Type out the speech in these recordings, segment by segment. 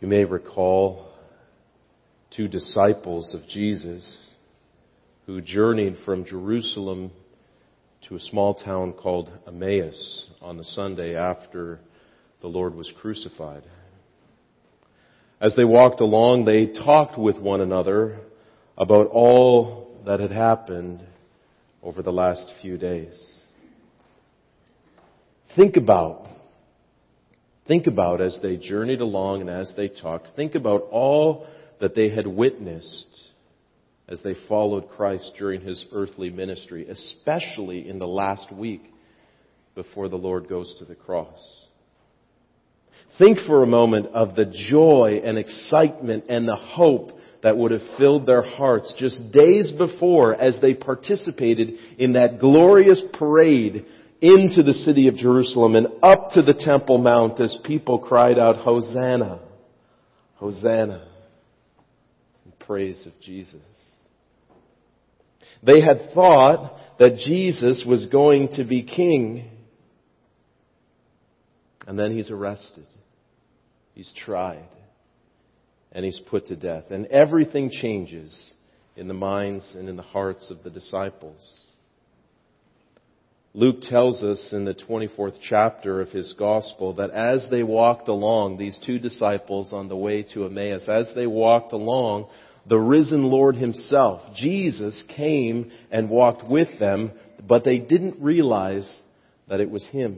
You may recall two disciples of Jesus who journeyed from Jerusalem to a small town called Emmaus on the Sunday after the Lord was crucified. As they walked along, they talked with one another about all that had happened over the last few days. Think about as they journeyed along and as they talked, think about all that they had witnessed as they followed Christ during His earthly ministry, especially in the last week before the Lord goes to the cross. Think for a moment of the joy and excitement and the hope that would have filled their hearts just days before as they participated in that glorious parade into the city of Jerusalem and up to the Temple Mount as people cried out, Hosanna, Hosanna, in praise of Jesus. They had thought that Jesus was going to be king, and then He's arrested. He's tried. And He's put to death. And everything changes in the minds and in the hearts of the disciples. Luke tells us in the 24th chapter of his gospel that as they walked along, these two disciples on the way to Emmaus, as they walked along, the risen Lord Himself, Jesus, came and walked with them, but they didn't realize that it was Him.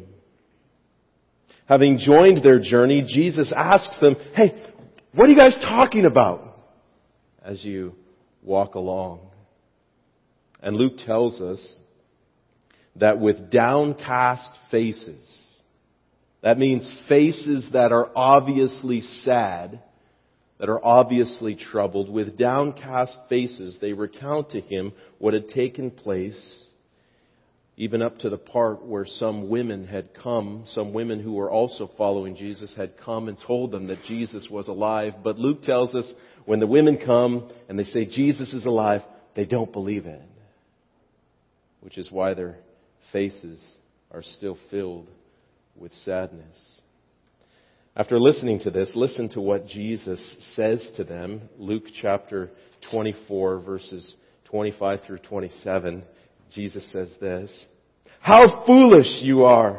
Having joined their journey, Jesus asks them, hey, what are you guys talking about as you walk along? And Luke tells us that with downcast faces, that means faces that are obviously sad, that are obviously troubled, with downcast faces, they recount to Him what had taken place, even up to the part where some women who were also following Jesus had come and told them that Jesus was alive. But Luke tells us when the women come and they say Jesus is alive, they don't believe it. Which is why their faces are still filled with sadness. After listening to this, listen to what Jesus says to them. Luke chapter 24, verses 25 through 27. Jesus says this, how foolish you are,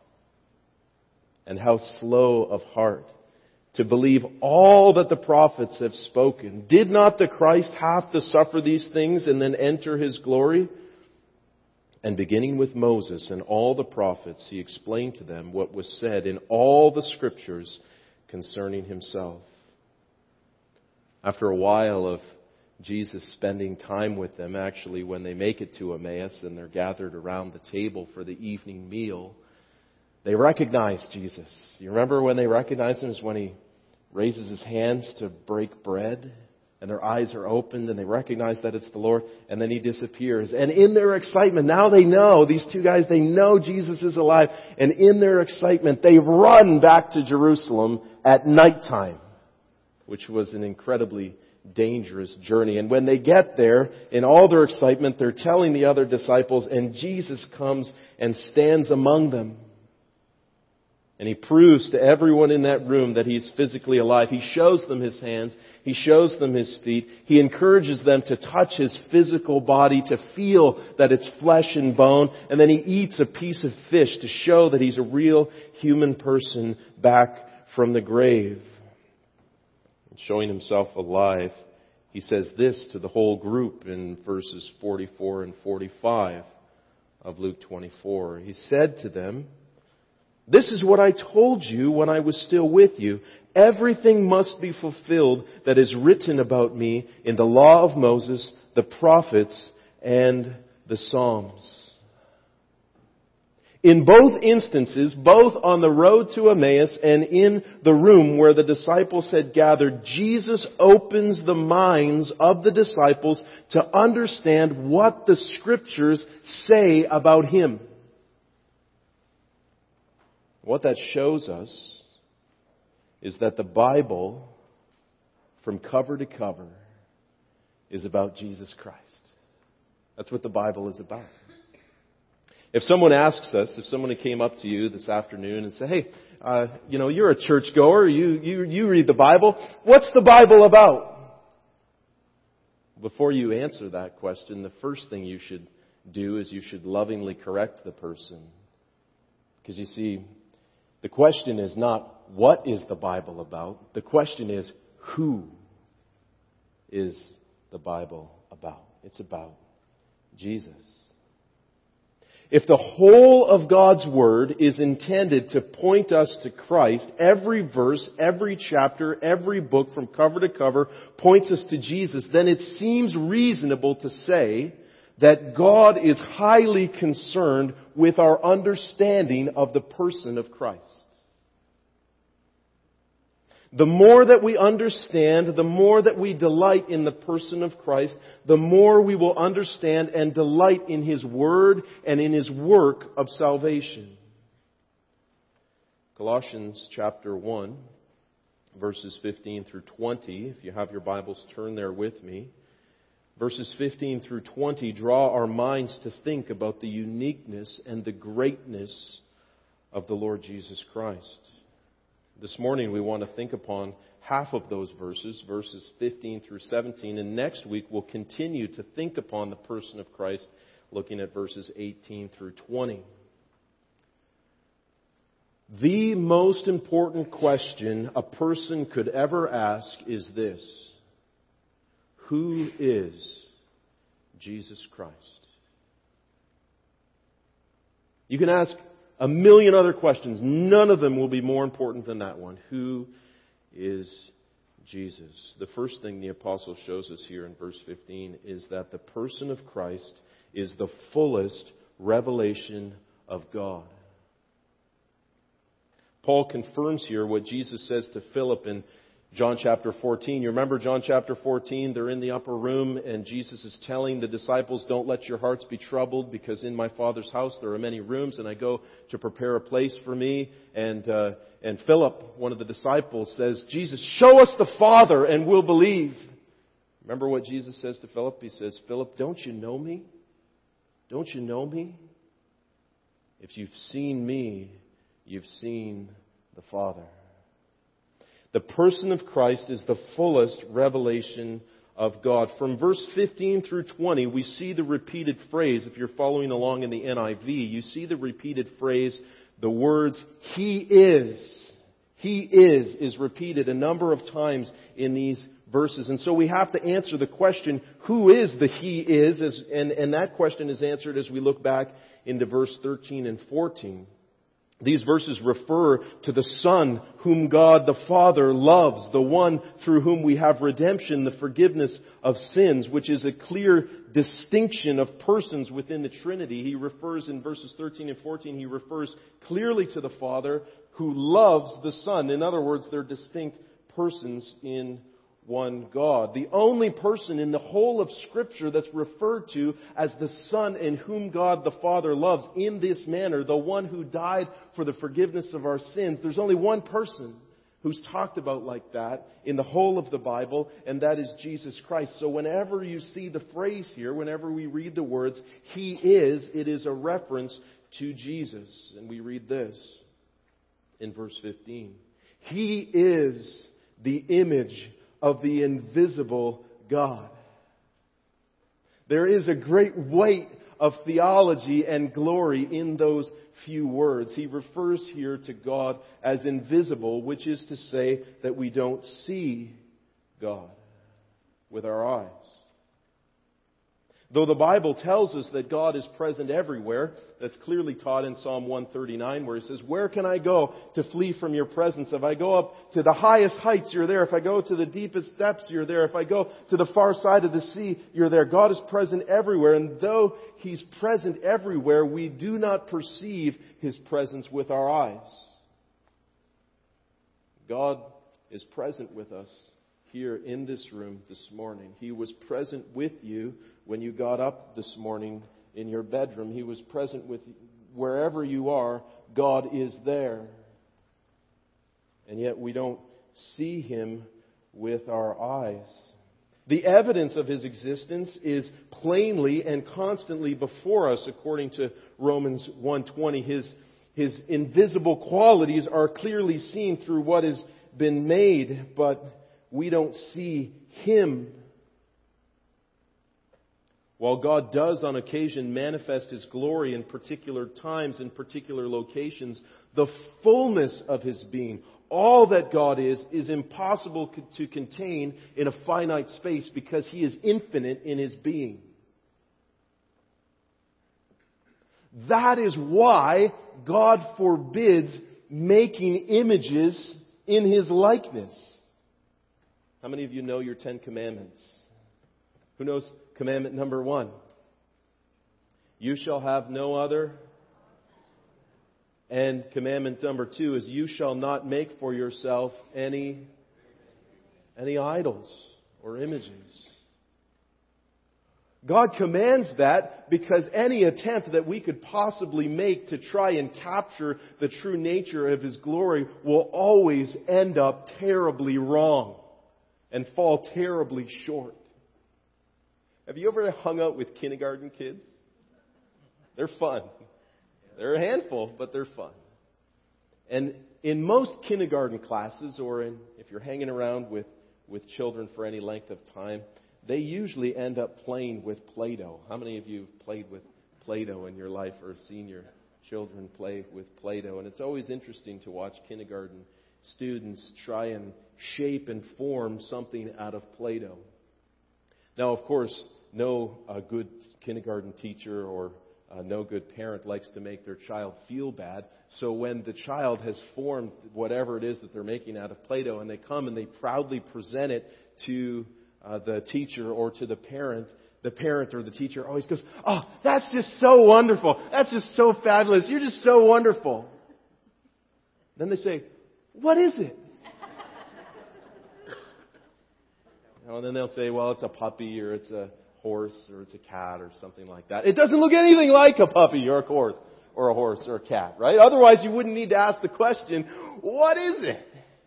and how slow of heart to believe all that the prophets have spoken. Did not the Christ have to suffer these things and then enter His glory? And beginning with Moses and all the prophets, He explained to them what was said in all the Scriptures concerning Himself. After a while of Jesus spending time with them, actually when they make it to Emmaus and they're gathered around the table for the evening meal, they recognize Jesus. You remember when they recognize Him is when He raises His hands to break bread and their eyes are opened and they recognize that it's the Lord, and then He disappears. And in their excitement, now they know, these two guys, they know Jesus is alive, and in their excitement they run back to Jerusalem at nighttime, which was an incredibly dangerous journey. And when they get there, in all their excitement, they're telling the other disciples, and Jesus comes and stands among them. And He proves to everyone in that room that He's physically alive. He shows them His hands. He shows them His feet. He encourages them to touch His physical body, to feel that it's flesh and bone. And then He eats a piece of fish to show that He's a real human person back from the grave. Showing Himself alive, He says this to the whole group in verses 44 and 45 of Luke 24. He said to them, this is what I told you when I was still with you. Everything must be fulfilled that is written about me in the law of Moses, the prophets, and the Psalms. In both instances, both on the road to Emmaus and in the room where the disciples had gathered, Jesus opens the minds of the disciples to understand what the Scriptures say about Him. What that shows us is that the Bible, from cover to cover, is about Jesus Christ. That's what the Bible is about. If someone asks us, if someone came up to you this afternoon and said, hey, you're a churchgoer, you read the Bible, what's the Bible about? Before you answer that question, the first thing you should do is you should lovingly correct the person. Because you see, the question is not what is the Bible about? The question is who is the Bible about? It's about Jesus. If the whole of God's Word is intended to point us to Christ, every verse, every chapter, every book from cover to cover points us to Jesus, then it seems reasonable to say that God is highly concerned with our understanding of the person of Christ. The more that we understand, the more that we delight in the person of Christ, the more we will understand and delight in His Word and in His work of salvation. Colossians chapter 1, verses 15 through 20. If you have your Bibles, turn there with me. Verses 15 through 20 draw our minds to think about the uniqueness and the greatness of the Lord Jesus Christ. This morning we want to think upon half of those verses, verses 15 through 17, and next week we'll continue to think upon the person of Christ, looking at verses 18 through 20. The most important question a person could ever ask is this: who is Jesus Christ? You can ask a million other questions. None of them will be more important than that one. Who is Jesus? The first thing the apostle shows us here in verse 15 is that the person of Christ is the fullest revelation of God. Paul confirms here what Jesus says to Philip in John chapter 14. You remember John chapter 14? They're in the upper room and Jesus is telling the disciples, don't let your hearts be troubled, because in my Father's house there are many rooms and I go to prepare a place for me. And Philip, one of the disciples, says, Jesus, show us the Father and we'll believe. Remember what Jesus says to Philip? He says, Philip, don't you know me? Don't you know me? If you've seen me, you've seen the Father. The person of Christ is the fullest revelation of God. From verse 15 through 20, we see the repeated phrase. If you're following along in the NIV, you see the repeated phrase, the words, He is. He is repeated a number of times in these verses. And so we have to answer the question, who is the He is? And that question is answered as we look back into verse 13 and 14. These verses refer to the Son whom God the Father loves, the one through whom we have redemption, the forgiveness of sins, which is a clear distinction of persons within the Trinity. He refers in verses 13 and 14, he refers clearly to the Father who loves the Son. In other words, they're distinct persons in one God. The only person in the whole of Scripture that's referred to as the Son in whom God the Father loves in this manner, the one who died for the forgiveness of our sins, there's only one person who's talked about like that in the whole of the Bible, and that is Jesus Christ. So whenever you see the phrase here, whenever we read the words, He is, it is a reference to Jesus. And we read this in verse 15. He is the image of the invisible God. There is a great weight of theology and glory in those few words. He refers here to God as invisible, which is to say that we don't see God with our eyes. Though the Bible tells us that God is present everywhere, that's clearly taught in Psalm 139, where He says, where can I go to flee from your presence? If I go up to the highest heights, you're there. If I go to the deepest depths, you're there. If I go to the far side of the sea, you're there. God is present everywhere. And though He's present everywhere, we do not perceive His presence with our eyes. God is present with us here in this room this morning. He was present with you when you got up this morning in your bedroom. He was present with you wherever you are. God is there. And yet we don't see Him with our eyes. The evidence of His existence is plainly and constantly before us, according to Romans 1:20. His invisible qualities are clearly seen through what has been made, but we don't see Him. While God does on occasion manifest His glory in particular times, in particular locations, the fullness of His being, all that God is impossible to contain in a finite space because He is infinite in His being. That is why God forbids making images in His likeness. How many of you know your 10 Commandments? Who knows commandment number 1? You shall have no other. And commandment number 2 is you shall not make for yourself any idols or images. God commands that because any attempt that we could possibly make to try and capture the true nature of His glory will always end up terribly wrong and fall terribly short. Have you ever hung out with kindergarten kids? They're fun. They're a handful, but they're fun. And in most kindergarten classes, or if you're hanging around with children for any length of time, they usually end up playing with Play-Doh. How many of you have played with Play-Doh in your life or seen your children play with Play-Doh? And it's always interesting to watch kindergarten students try and shape and form something out of Play-Doh. Now, of course, no good kindergarten teacher or no good parent likes to make their child feel bad. So when the child has formed whatever it is that they're making out of Play-Doh and they come and they proudly present it to the teacher or to the parent or the teacher always goes, "Oh, that's just so wonderful. That's just so fabulous. You're just so wonderful." Then they say, "What is it?" And then they'll say, "Well, it's a puppy or it's a horse or it's a cat or something like that." It doesn't look anything like a puppy or a horse or a cat, right? Otherwise you wouldn't need to ask the question, what is it?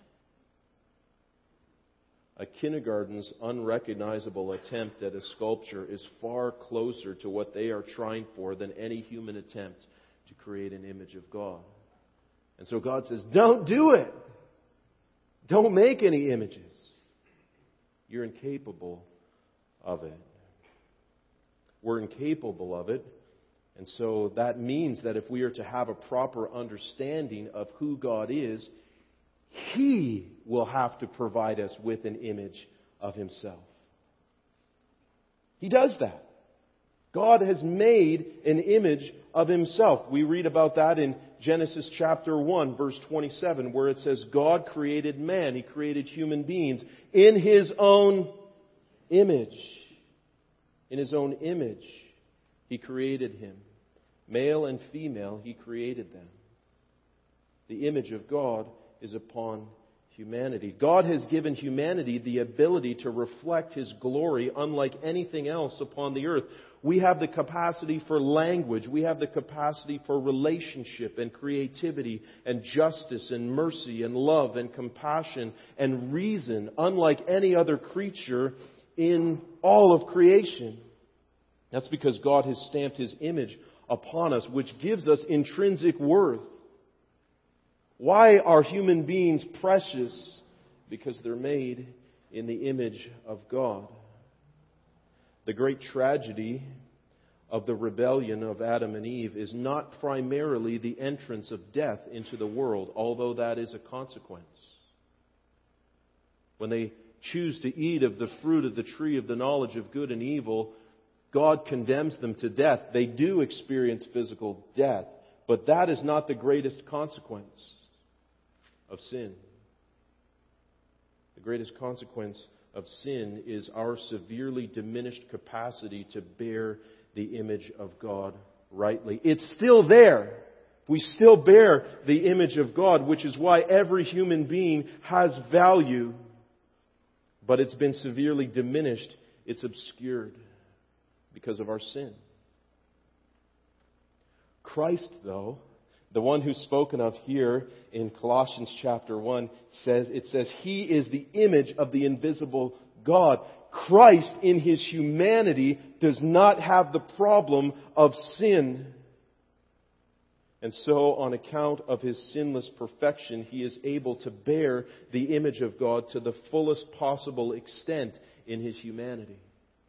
A kindergarten's unrecognizable attempt at a sculpture is far closer to what they are trying for than any human attempt to create an image of God. And so God says, don't do it. Don't make any images. You're incapable of it. We're incapable of it. And so that means that if we are to have a proper understanding of who God is, He will have to provide us with an image of Himself. He does that. God has made an image of Himself. We read about that in Genesis chapter 1, verse 27, where it says, God created man. He created human beings in His own image. In His own image, He created him. Male and female, He created them. The image of God is upon humanity. God has given humanity the ability to reflect His glory unlike anything else upon the earth. We have the capacity for language. We have the capacity for relationship and creativity and justice and mercy and love and compassion and reason unlike any other creature in all of creation. That's because God has stamped His image upon us, which gives us intrinsic worth. Why are human beings precious? Because they're made in the image of God. The great tragedy of the rebellion of Adam and Eve is not primarily the entrance of death into the world, although that is a consequence. When they choose to eat of the fruit of the tree of the knowledge of good and evil, God condemns them to death. They do experience physical death, but that is not the greatest consequence of sin. The greatest consequence of sin is our severely diminished capacity to bear the image of God rightly. It's still there. We still bear the image of God, which is why every human being has value. But it's been severely diminished. It's obscured because of our sin. Christ, though, the one who's spoken of here in Colossians chapter 1, says He is the image of the invisible God. Christ in His humanity does not have the problem of sin. And so, on account of His sinless perfection, He is able to bear the image of God to the fullest possible extent in His humanity.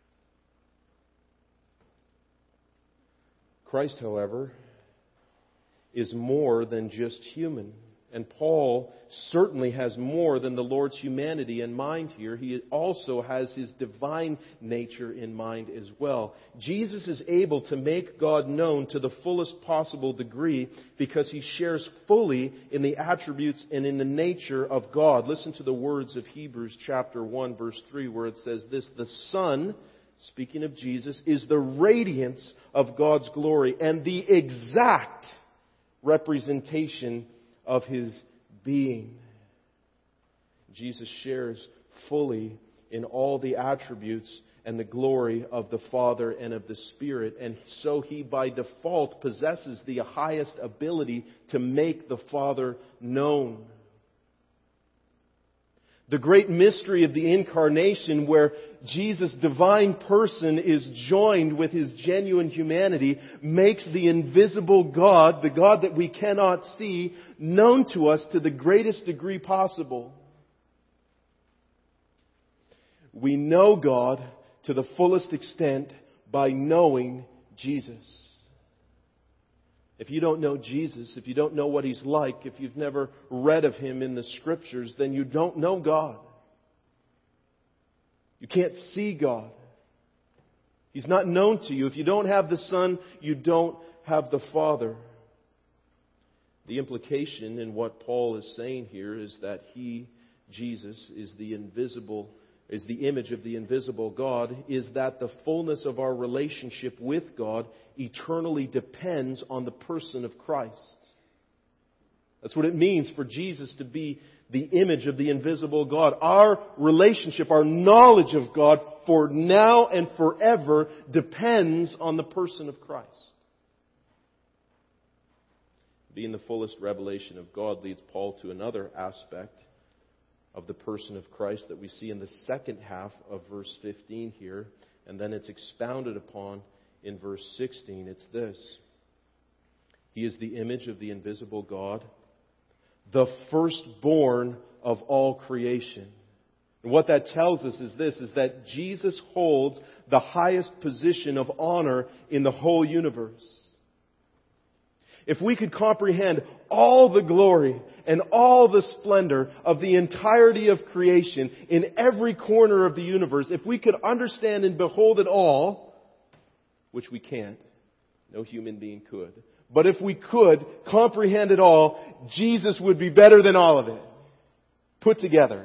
Christ, however, is more than just human. And Paul certainly has more than the Lord's humanity in mind here. He also has His divine nature in mind as well. Jesus is able to make God known to the fullest possible degree because He shares fully in the attributes and in the nature of God. Listen to the words of Hebrews chapter 1 verse 3 where it says this, "The Son," speaking of Jesus, "is the radiance of God's glory and the exact representation of His being." Jesus shares fully in all the attributes and the glory of the Father and of the Spirit, and so He by default possesses the highest ability to make the Father known. The great mystery of the Incarnation, where Jesus' divine person is joined with His genuine humanity, makes the invisible God, the God that we cannot see, known to us to the greatest degree possible. We know God to the fullest extent by knowing Jesus. If you don't know Jesus, if you don't know what He's like, if you've never read of Him in the Scriptures, then you don't know God. You can't see God. He's not known to you. If you don't have the Son, you don't have the Father. The implication in what Paul is saying here is that He, Jesus, is the image of the invisible God, is that the fullness of our relationship with God eternally depends on the person of Christ. That's what it means for Jesus to be the image of the invisible God. Our relationship, our knowledge of God for now and forever depends on the person of Christ. Being the fullest revelation of God leads Paul to another aspect of the person of Christ that we see in the second half of verse 15 here, and then it's expounded upon in verse 16. It's this: He is the image of the invisible God, the firstborn of all creation. And what that tells us is this, is that Jesus holds the highest position of honor in the whole universe. If we could comprehend all the glory and all the splendor of the entirety of creation in every corner of the universe, if we could understand and behold it all, which we can't, no human being could, but if we could comprehend it all, Jesus would be better than all of it, put together.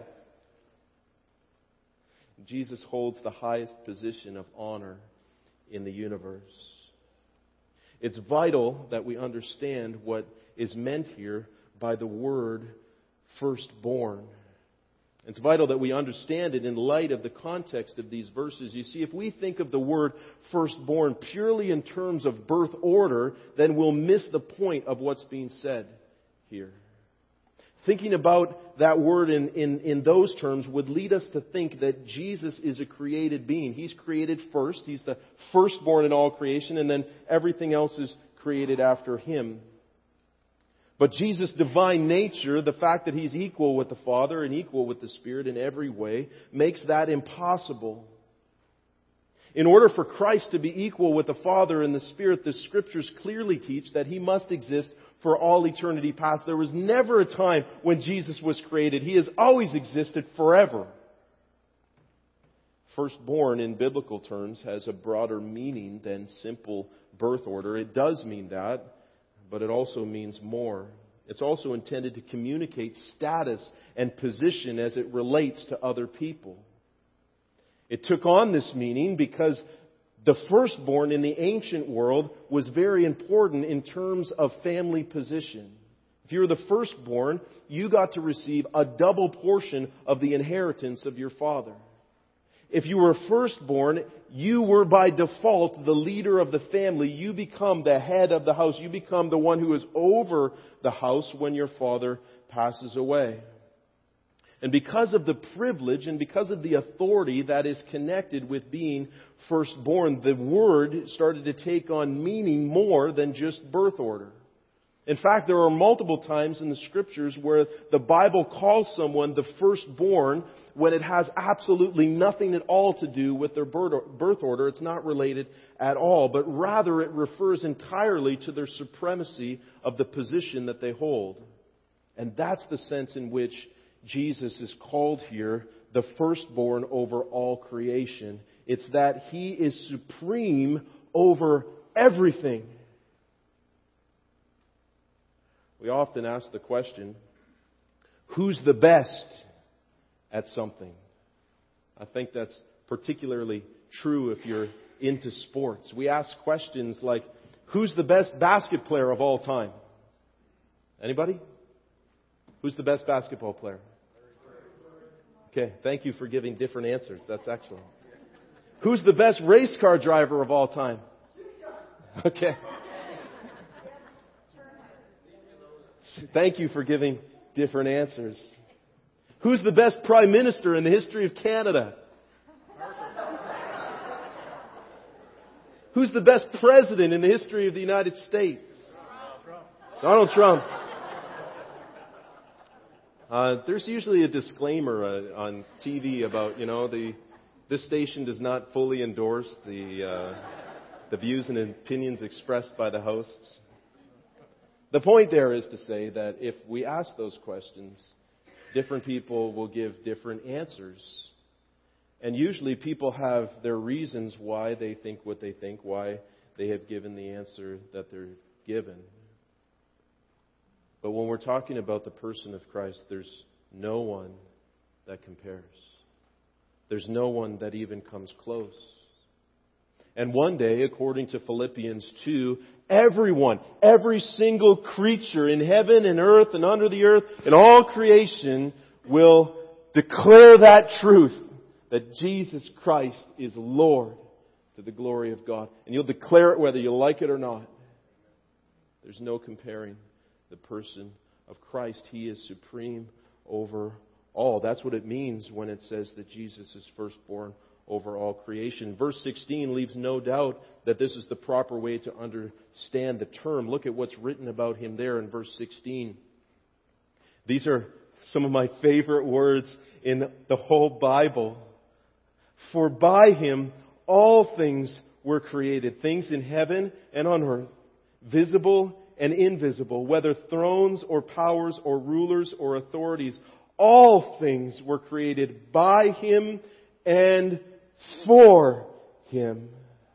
Jesus holds the highest position of honor in the universe. It's vital that we understand what is meant here by the word firstborn. It's vital that we understand it in light of the context of these verses. You see, if we think of the word firstborn purely in terms of birth order, then we'll miss the point of what's being said here. Thinking about that word in those terms would lead us to think that Jesus is a created being. He's created first. He's the firstborn in all creation, and then everything else is created after Him. But Jesus' divine nature, the fact that He's equal with the Father and equal with the Spirit in every way, makes that impossible. In order for Christ to be equal with the Father and the Spirit, the Scriptures clearly teach that He must exist for all eternity past. There was never a time when Jesus was created. He has always existed forever. Firstborn in biblical terms has a broader meaning than simple birth order. It does mean that, but it also means more. It's also intended to communicate status and position as it relates to other people. It took on this meaning because the firstborn in the ancient world was very important in terms of family position. If you were the firstborn, you got to receive a double portion of the inheritance of your father. If you were firstborn, you were by default the leader of the family. You become the head of the house. You become the one who is over the house when your father passes away. And because of the privilege and because of the authority that is connected with being firstborn, the word started to take on meaning more than just birth order. In fact, there are multiple times in the Scriptures where the Bible calls someone the firstborn when it has absolutely nothing at all to do with their birth order. It's not related at all, but rather it refers entirely to their supremacy of the position that they hold. And that's the sense in which Jesus is called here the firstborn over all creation. It's that He is supreme over everything. We often ask the question, who's the best at something? I think that's particularly true if you're into sports. We ask questions like, who's the best basket player of all time? Anybody? Who's the best basketball player? Okay, thank you for giving different answers. That's excellent. Who's the best race car driver of all time? Okay. Thank you for giving different answers. Who's the best Prime Minister in the history of Canada? Who's the best President in the history of the United States? Donald Trump. There's usually a disclaimer on TV about, this station does not fully endorse the views and opinions expressed by the hosts. The point there is to say that if we ask those questions, different people will give different answers. And usually people have their reasons why they think what they think, why they have given the answer that they're given. But when we're talking about the person of Christ, there's no one that compares. There's no one that even comes close. And one day, according to Philippians 2, everyone, every single creature in heaven and earth and under the earth and all creation will declare that truth, that Jesus Christ is Lord to the glory of God. And you'll declare it whether you like it or not. There's no comparing the person of Christ. He is supreme over all. That's what it means when it says that Jesus is firstborn over all creation. Verse 16 leaves no doubt that this is the proper way to understand the term. Look at what's written about Him there in verse 16. These are some of my favorite words in the whole Bible. For by Him all things were created, things in heaven and on earth, visible and invisible, whether thrones or powers or rulers or authorities. All things were created by Him and for Him.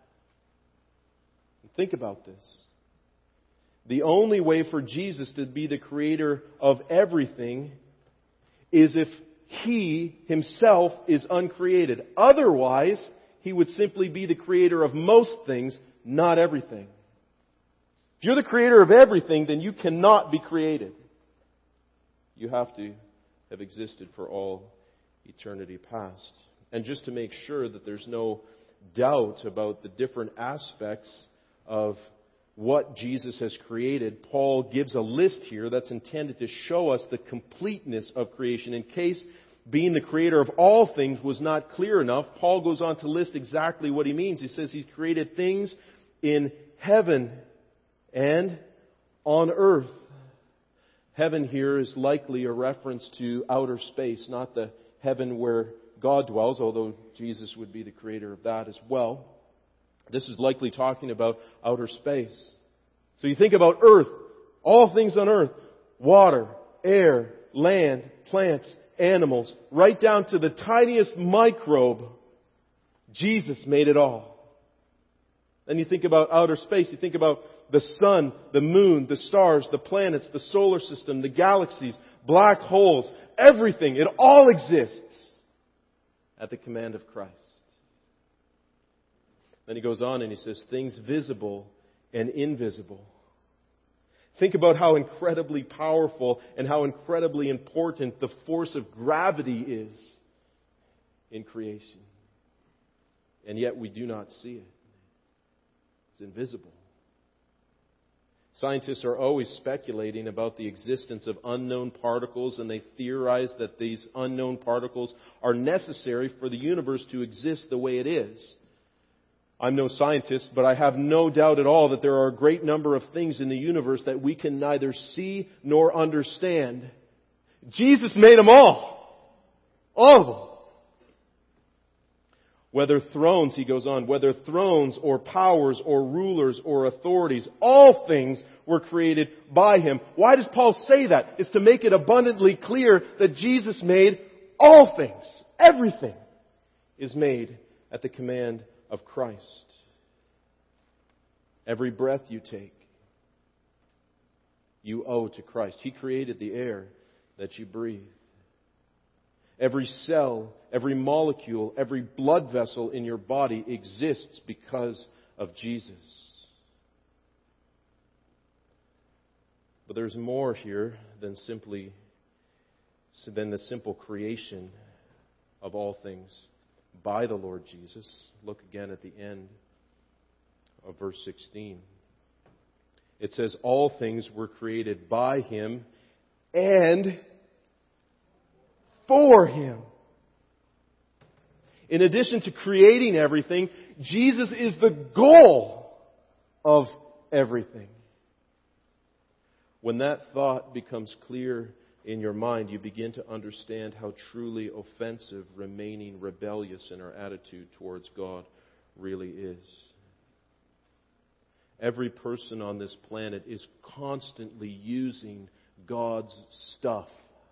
Think about this. The only way for Jesus to be the creator of everything is if He Himself is uncreated. Otherwise, He would simply be the creator of most things, not everything. If you're the creator of everything, then you cannot be created. You have to have existed for all eternity past. And just to make sure that there's no doubt about the different aspects of what Jesus has created, Paul gives a list here that's intended to show us the completeness of creation. In case being the creator of all things was not clear enough, Paul goes on to list exactly what he means. He says He's created things in heaven and on earth. Heaven here is likely a reference to outer space, not the heaven where God dwells, although Jesus would be the creator of that as well. This is likely talking about outer space. So you think about earth, all things on earth, water, air, land, plants, animals, right down to the tiniest microbe. Jesus made it all. Then you think about outer space, you think about the sun, the moon, the stars, the planets, the solar system, the galaxies, black holes, everything. It all exists at the command of Christ. Then he goes on and he says, things visible and invisible. Think about how incredibly powerful and how incredibly important the force of gravity is in creation. And yet we do not see it. It's invisible. Scientists are always speculating about the existence of unknown particles, and they theorize that these unknown particles are necessary for the universe to exist the way it is. I'm no scientist, but I have no doubt at all that there are a great number of things in the universe that we can neither see nor understand. Jesus made them all. All of them. Whether thrones, he goes on, whether thrones or powers or rulers or authorities, all things were created by Him. Why does Paul say that? It's to make it abundantly clear that Jesus made all things. Everything is made at the command of Christ. Every breath you take, you owe to Christ. He created the air that you breathe. Every cell, every molecule, every blood vessel in your body exists because of Jesus. But there's more here than the simple creation of all things by the Lord Jesus. Look again at the end of verse 16. It says, all things were created by Him and for Him. In addition to creating everything, Jesus is the goal of everything. When that thought becomes clear in your mind, you begin to understand how truly offensive remaining rebellious in our attitude towards God really is. Every person on this planet is constantly using God's stuff.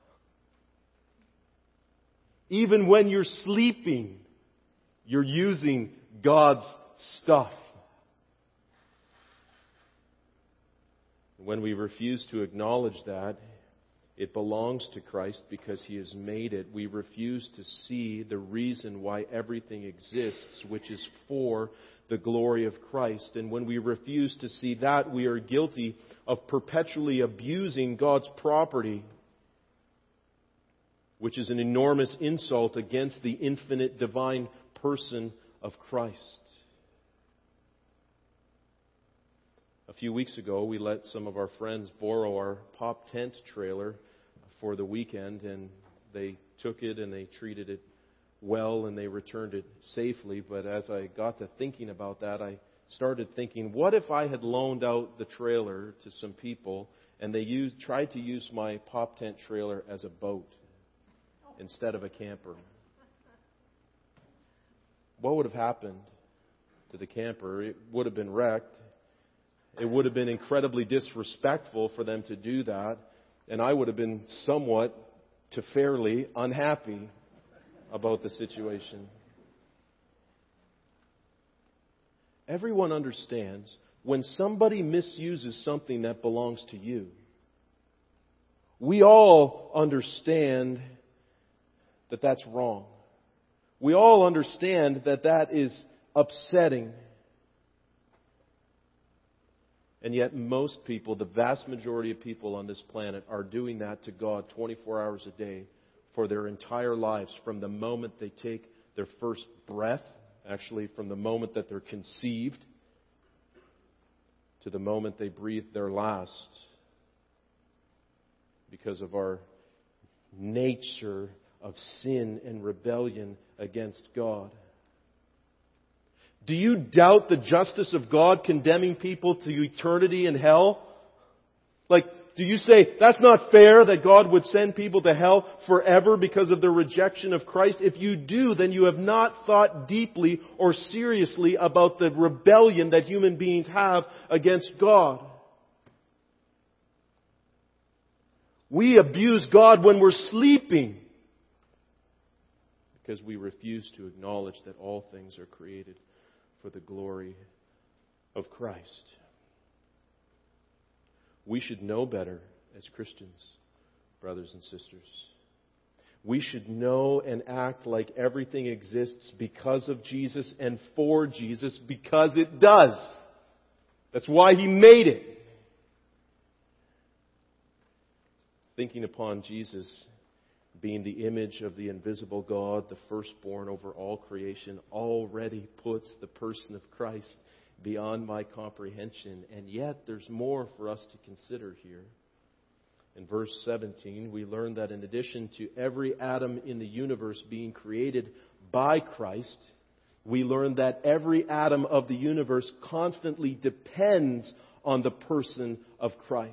Even when you're sleeping, you're using God's stuff. When we refuse to acknowledge that it belongs to Christ because He has made it, we refuse to see the reason why everything exists, which is for the glory of Christ. And when we refuse to see that, we are guilty of perpetually abusing God's property, which is an enormous insult against the infinite divine person of Christ. A few weeks ago, we let some of our friends borrow our pop tent trailer for the weekend, and they took it and they treated it well and they returned it safely. But as I got to thinking about that, I started thinking, what if I had loaned out the trailer to some people and they tried to use my pop tent trailer as a boat instead of a camper? What would have happened to the camper? It would have been wrecked. It would have been incredibly disrespectful for them to do that. And I would have been somewhat to fairly unhappy about the situation. Everyone understands when somebody misuses something that belongs to you. We all understand that that's wrong. We all understand that that is upsetting. And yet most people, the vast majority of people on this planet, are doing that to God 24 hours a day for their entire lives, from the moment they take their first breath, actually from the moment that they're conceived, to the moment they breathe their last, because of our nature of sin and rebellion against God. Do you doubt the justice of God condemning people to eternity in hell? Do you say, that's not fair that God would send people to hell forever because of their rejection of Christ? If you do, then you have not thought deeply or seriously about the rebellion that human beings have against God. We abuse God when we're sleeping because we refuse to acknowledge that all things are created for the glory of Christ. We should know better as Christians, brothers and sisters. We should know and act like everything exists because of Jesus and for Jesus, because it does. That's why He made it. Thinking upon Jesus being the image of the invisible God, the firstborn over all creation, already puts the person of Christ beyond my comprehension. And yet there's more for us to consider here. In verse 17, we learn that in addition to every atom in the universe being created by Christ, we learn that every atom of the universe constantly depends on the person of Christ.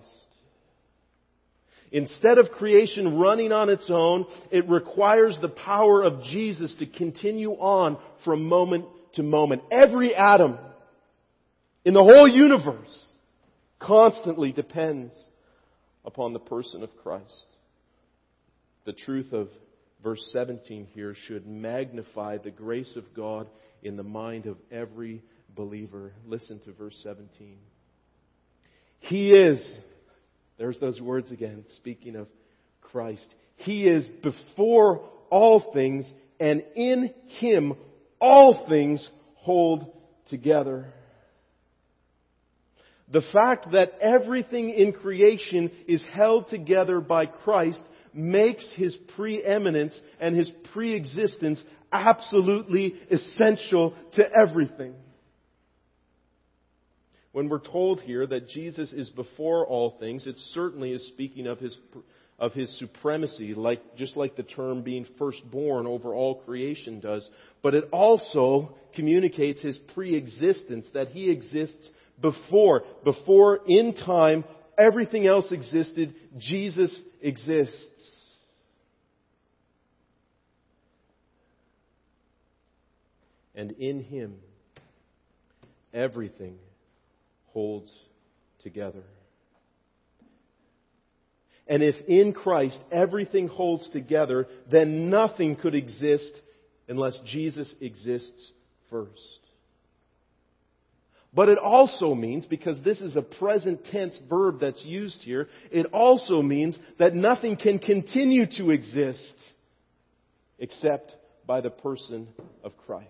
Instead of creation running on its own, it requires the power of Jesus to continue on from moment to moment. Every atom in the whole universe constantly depends upon the person of Christ. The truth of verse 17 here should magnify the grace of God in the mind of every believer. Listen to verse 17. He is, there's those words again, speaking of Christ. He is before all things, and in Him all things hold together. The fact that everything in creation is held together by Christ makes His preeminence and His preexistence absolutely essential to everything. When we're told here that Jesus is before all things, it certainly is speaking of His supremacy, just like the term being firstborn over all creation does. But it also communicates His preexistence, that He exists before in time everything else existed, Jesus exists. And in Him, everything holds together. And if in Christ everything holds together, then nothing could exist unless Jesus exists first. But it also means, because this is a present tense verb that's used here, it also means that nothing can continue to exist except by the person of Christ.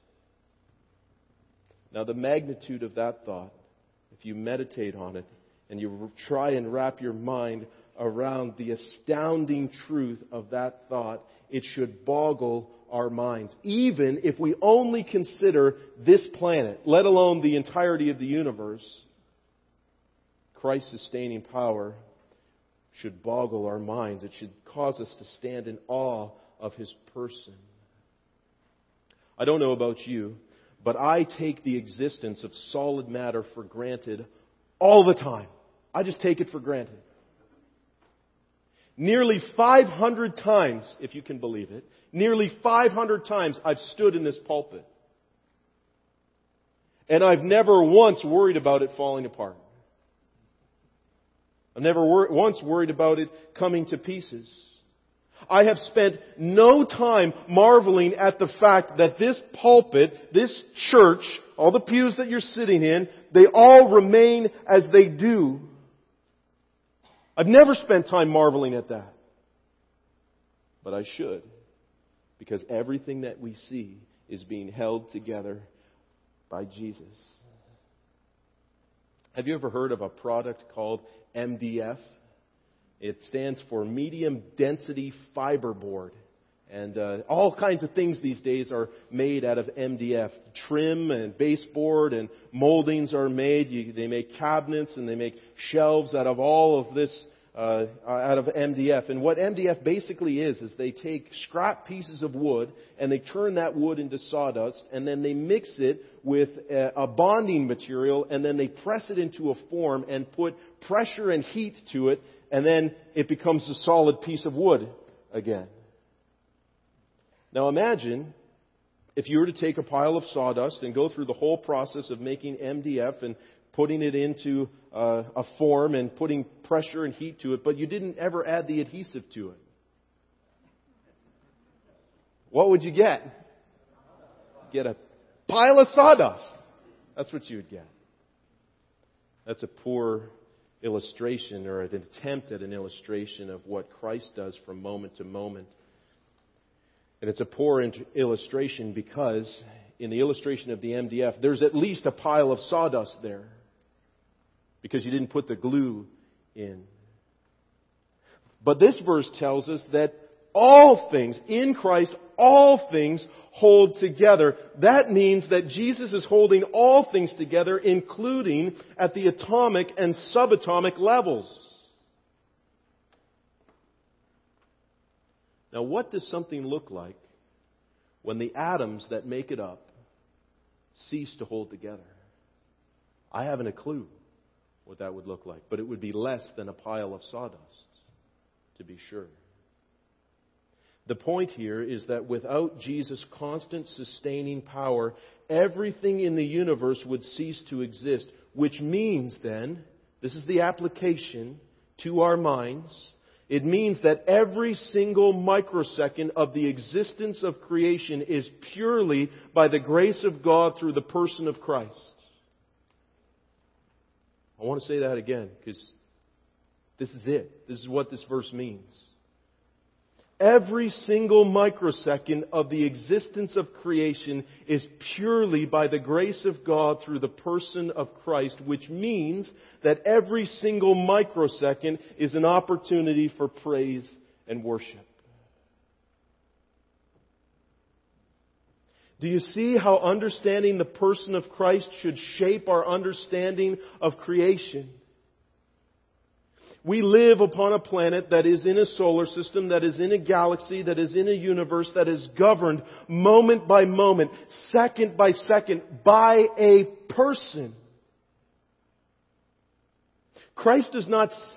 Now, the magnitude of that thought, if you meditate on it and you try and wrap your mind around the astounding truth of that thought, it should boggle our minds. Even if we only consider this planet, let alone the entirety of the universe, Christ's sustaining power should boggle our minds. It should cause us to stand in awe of His person. I don't know about you, but I take the existence of solid matter for granted all the time. I just take it for granted. Nearly 500 times, if you can believe it, nearly 500 times I've stood in this pulpit. And I've never once worried about it falling apart. I've never once worried about it coming to pieces. I have spent no time marveling at the fact that this pulpit, this church, all the pews that you're sitting in, they all remain as they do. I've never spent time marveling at that. But I should. Because everything that we see is being held together by Jesus. Have you ever heard of a product called MDF? It stands for medium density fiberboard. And all kinds of things these days are made out of MDF. Trim and baseboard and moldings are made. They make cabinets and they make shelves out of all of this, out of MDF. And what MDF basically is they take scrap pieces of wood and they turn that wood into sawdust and then they mix it with a bonding material and then they press it into a form and put pressure and heat to it, and then it becomes a solid piece of wood again. Now imagine if you were to take a pile of sawdust and go through the whole process of making MDF and putting it into a form and putting pressure and heat to it, but you didn't ever add the adhesive to it. What would you get? Get a pile of sawdust. That's what you would get. That's a poor illustration or an attempt at an illustration of what Christ does from moment to moment. And it's a poor illustration because in the illustration of the MDF, there's at least a pile of sawdust there because you didn't put the glue in. But this verse tells us that all things, in Christ, all things hold together. That means that Jesus is holding all things together, including at the atomic and subatomic levels. Now, what does something look like when the atoms that make it up cease to hold together? I haven't a clue what that would look like, but it would be less than a pile of sawdust, to be sure. The point here is that without Jesus' constant sustaining power, everything in the universe would cease to exist, which means then, this is the application to our minds, it means that every single microsecond of the existence of creation is purely by the grace of God through the person of Christ. I want to say that again, because this is it. This is what this verse means. Every single microsecond of the existence of creation is purely by the grace of God through the person of Christ, which means that every single microsecond is an opportunity for praise and worship. Do you see how understanding the person of Christ should shape our understanding of creation? We live upon a planet that is in a solar system, that is in a galaxy, that is in a universe that is governed moment by moment, second by second, by a person. Christ is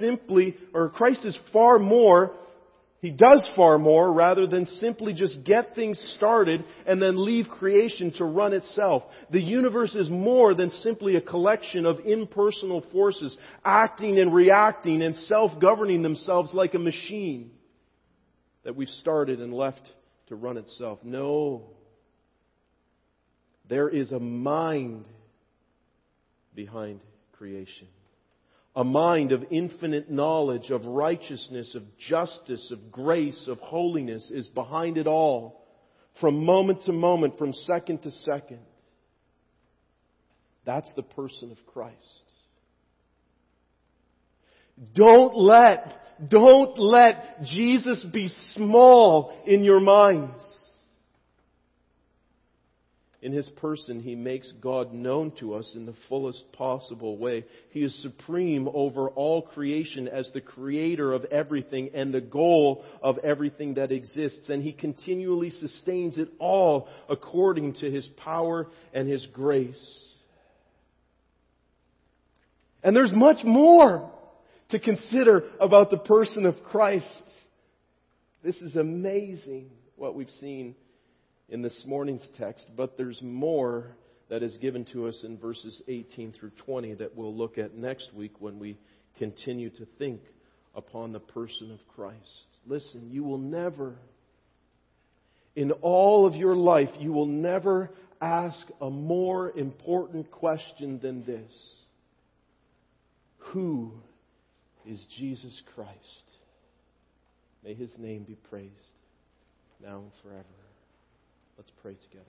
far more, He does far more rather than simply just get things started and then leave creation to run itself. The universe is more than simply a collection of impersonal forces acting and reacting and self-governing themselves like a machine that we've started and left to run itself. No. There is a mind behind creation. A mind of infinite knowledge, of righteousness, of justice, of grace, of holiness is behind it all. From moment to moment, from second to second. That's the person of Christ. Don't let Jesus be small in your minds. In His person, He makes God known to us in the fullest possible way. He is supreme over all creation as the creator of everything and the goal of everything that exists. And He continually sustains it all according to His power and His grace. And there's much more to consider about the person of Christ. This is amazing what we've seen in this morning's text, but there's more that is given to us in verses 18 through 20 that we'll look at next week when we continue to think upon the person of Christ. Listen, you will never, in all of your life, you will never ask a more important question than this. Who is Jesus Christ? May His name be praised now and forever. Let's pray together.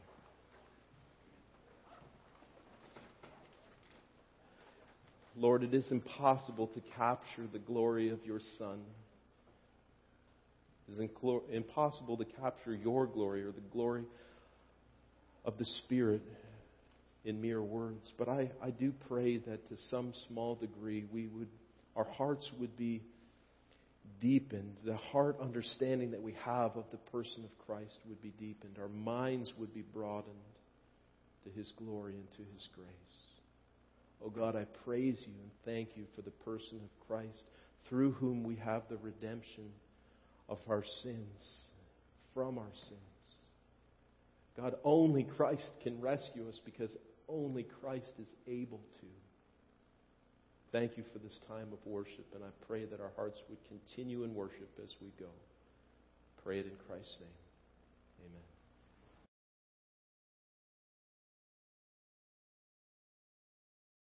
Lord, it is impossible to capture the glory of your Son. It is impossible to capture your glory or the glory of the Spirit in mere words. But I do pray that to some small degree our hearts would be deepened. The heart understanding that we have of the person of Christ would be deepened. Our minds would be broadened to His glory and to His grace. Oh God, I praise you and thank you for the person of Christ, through whom we have the redemption of our sins, from our sins. God, only Christ can rescue us because only Christ is able to. Thank you for this time of worship, and I pray that our hearts would continue in worship as we go. Pray it in Christ's name. Amen.